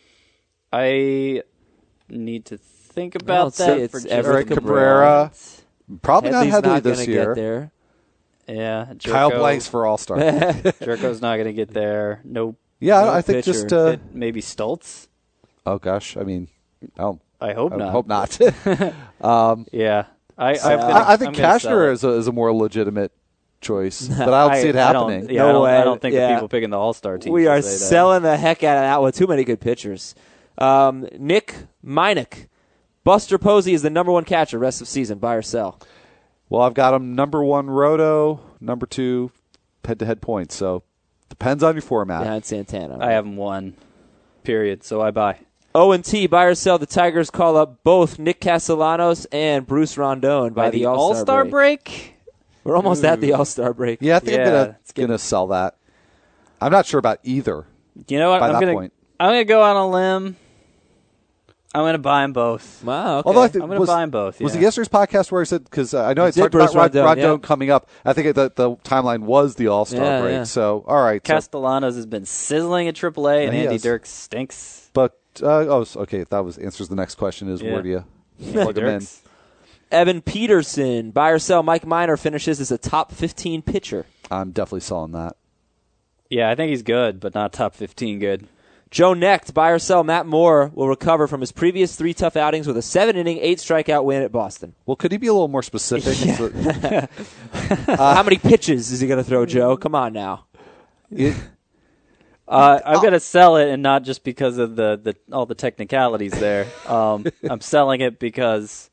I need to think I about don't see that. it's for just Everett Eric a Cabrera. Probably Headley's not Headley not this gonna year. get there. Yeah, Jerko, Kyle Blanks for All Star. Jerko's not going to get there. No, yeah, No I think pitcher. just. Uh, maybe Stoltz. oh gosh, I mean, I don't. I hope I not. hope not. Yeah, I, So, I'm gonna, I, I think I'm gonna sell Cashner it. is a, is a more legitimate choice, but I don't see it I don't- happening. yeah, No I don't, way. I don't think Yeah. the people picking the All Star team. We should are say that. selling the heck out of that with too many good pitchers. Um, Nick Minnick. Buster Posey is the number one catcher rest of season. Buy or sell? Well, I've got him number one roto, number two head-to-head points. So depends on your format. Behind Santana. I have him one. Period. So I buy. O and T, buy or sell. The Tigers call up both Nick Castellanos and Bruce Rondon by, By the, the All-Star, All-Star break. break. We're almost at the All-Star break. Yeah, I think Yeah, I'm gonna it's getting- gonna sell that. I'm not sure about either. You know what? By I'm that gonna point. I'm gonna go on a limb. I'm gonna buy them both. Wow, okay. Although I think I'm gonna was, buy 'em both, Was yeah. it yesterday's podcast where I said, because uh, I know You I did talked about Bruce Rod, Rondon, Rondon yeah. coming up. I think the the timeline was the All Star Yeah, break. yeah. So all right, so, Castellanos has been sizzling at triple A, and Yeah, he Andy has. Dirks stinks. but uh, oh, so- okay, that was answers the next question: is Yeah. where do you plug him in? Dirks. Evan Peterson, buy or sell. Mike Minor finishes as a top fifteen pitcher. I'm definitely selling that. Yeah, I think he's good, but not top fifteen good. Joe Necht, buy or sell. Matt Moore will recover from his previous three tough outings with a seven-inning, eight-strikeout win at Boston. Well, could he be a little more specific? So- How many pitches is he going to throw, Joe? Come on now. it- Uh, I'm going to sell it, and not just because of the, the all the technicalities there. Um, I'm selling it because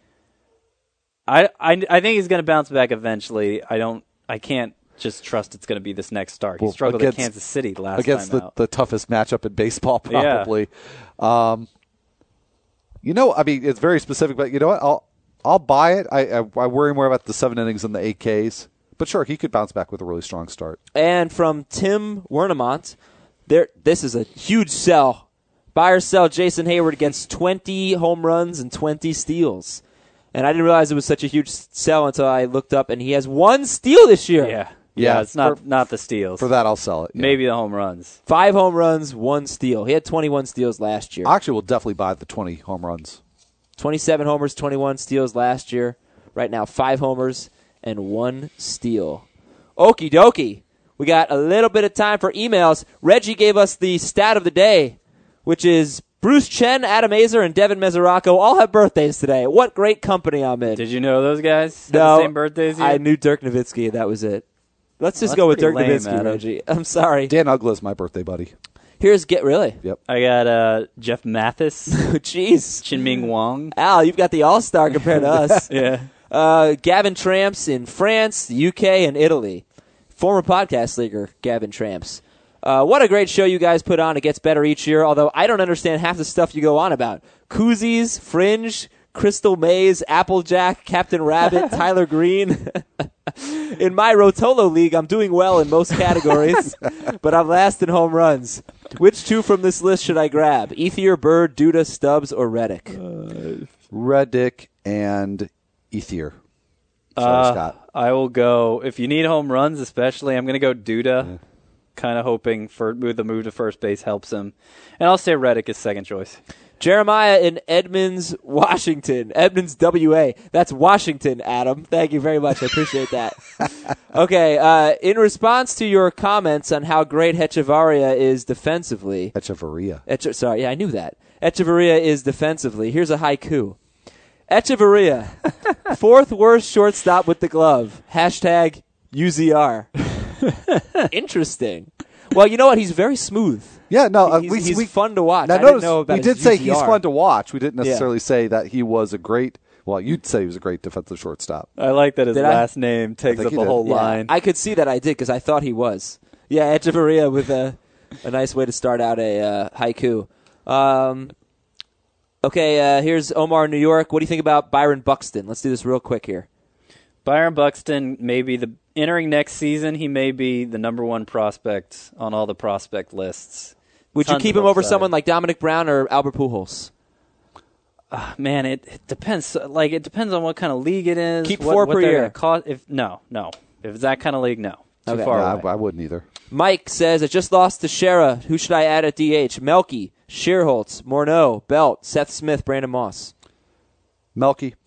I I, I think he's going to bounce back eventually. I don't. I can't just trust it's going to be this next start. He Well, struggled against- at Kansas City last against time the, out. the toughest matchup in baseball, Yeah. probably. Um, you know, I mean, it's very specific, but you know what? I'll I'll buy it. I, I I worry more about the seven innings than the eight Ks. But sure, he could bounce back with a really strong start. And from Tim Wernemont, there. This is a huge sell. Buy or sell. Jason Hayward gets twenty home runs and twenty steals. And I didn't realize it was such a huge sell until I looked up, and he has one steal this year. yeah, Yeah, yeah. It's not for- not the steals. For that, I'll sell it. yeah. Maybe the home runs. Five home runs, one steal. He had twenty-one steals last year. Actually, we'll definitely buy the twenty home runs. twenty-seven homers, twenty-one steals last year. Right now, five homers and one steal. Okie dokie. We got a little bit of time for emails. Reggie gave us the stat of the day, which is Bruce Chen, Adam Azer, and Devin Mesoraco all have birthdays today. What great company I'm in. Did you know those guys had no, the same birthdays? I here? knew Dirk Nowitzki. That was it. Let's just Well, go with that's Dirk pretty lame, Nowitzki, Adam. Reggie. I'm sorry. Dan Ugla is my birthday buddy. Here's get really. Yep. I got uh, Jeff Mathis, Jeez. Chin-Ming Wong. Al, you've got the all-star compared to us. Yeah. Uh, Gavin Tramps in France, the U K, and Italy. Former podcast leaguer, Gavin Tramps. Uh, what a great show you guys put on. It gets better each year, although I don't understand half the stuff you go on about. Koozies, Fringe, Crystal Maze, Applejack, Captain Rabbit, Tyler Green. In my Rotolo League, I'm doing well in most categories, but I'm last in home runs. Which two from this list should I grab? Ethier, Bird, Duda, Stubbs, or Reddick? Uh, Reddick and Ethier. Sorry, uh, Scott. I will go, if you need home runs especially, I'm going to go Duda. Yeah. Kind of hoping for the move to first base helps him. And I'll say Reddick is second choice. Jeremiah in Edmonds, Washington. Edmonds, W A. That's Washington, Adam. Thank you very much. I appreciate that. Okay, uh, in response to your comments on how great Hechavarria is defensively. Hechavarria. Eche- sorry, yeah, I knew that. Hechavarria is defensively. Here's a haiku. Hechavarria, fourth worst shortstop with the glove. Hashtag U Z R. Interesting. Well, you know what? He's very smooth. Yeah, no, uh, he's, we, he's we, fun to watch. Now, I notice, didn't know about we did his say U Z R. he's fun to watch. We didn't necessarily yeah. say that he was a great. Well, you'd say he was a great defensive shortstop. I like that his did last I? name takes up a did. whole yeah, line. I could see that I did because I thought he was. Yeah, Hechavarria with a a nice way to start out a uh, haiku. Um, okay, uh, here's Omar in New York. What do you think about Byron Buxton? Let's do this real quick here. Byron Buxton may be the entering next season. He may be the number one prospect on all the prospect lists. Would Tons you keep of him over upside. someone like Dominic Brown or Albert Pujols? Uh, man, it, it depends. Like it depends on what kind of league it is. Keep what, four what per they're year. gonna Cost, if no, no, if it's that kind of league, no, too Okay. far Yeah, away. I, I wouldn't either. Mike says, I just lost to Shera. Who should I add at D H? Melky, Shearholtz, Morneau, Belt, Seth Smith, Brandon Moss. Melky,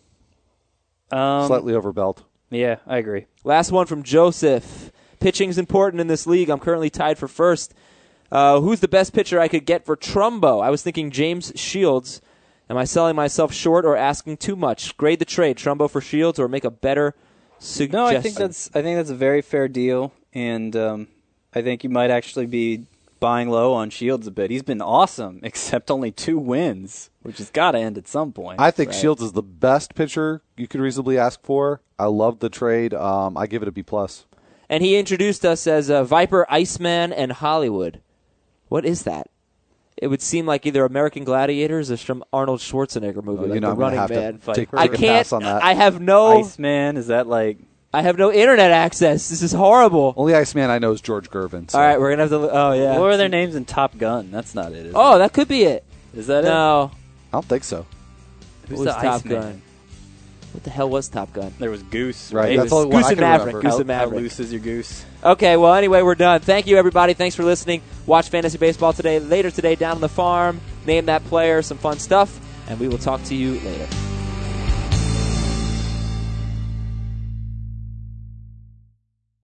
um, slightly over Belt. Yeah, I agree. Last one from Joseph. Pitching's important in this league. I'm currently tied for first. Uh, who's the best pitcher I could get for Trumbo? I was thinking James Shields. Am I selling myself short or asking too much? Grade the trade, Trumbo for Shields, or make a better suggestion. No, I think that's I think that's a very fair deal, and um, I think you might actually be buying low on Shields a bit. He's been awesome, except only two wins, which has got to end at some point. I think right? Shields is the best pitcher you could reasonably ask for. I love the trade. Um, I give it a B plus. And he introduced us as uh, Viper, Iceman, and Hollywood. What is that? It would seem like either American Gladiators or some Arnold Schwarzenegger movie, Oh, like you know, The I'm gonna Running have Man. to take, I take a can't. pass on that. I have no. Iceman, is that like? I have no internet access. This is horrible. Only Iceman I know is George Gervin. So. All right, we're gonna have to. Oh yeah. What were their names in Top Gun? That's not it. Is Oh, it? that could be it. Is that No. I don't think so. Who's What was the Top Iceman? Gun? What the hell was Top Gun? There was Goose, Right, right? that's all Goose one I and can Maverick. remember. Goose how, and Maverick. How loose is your goose? Okay, well, anyway, we're done. Thank you, everybody. Thanks for listening. Watch Fantasy Baseball today, later today, down on the farm. Name that player, some fun stuff, and we will talk to you later.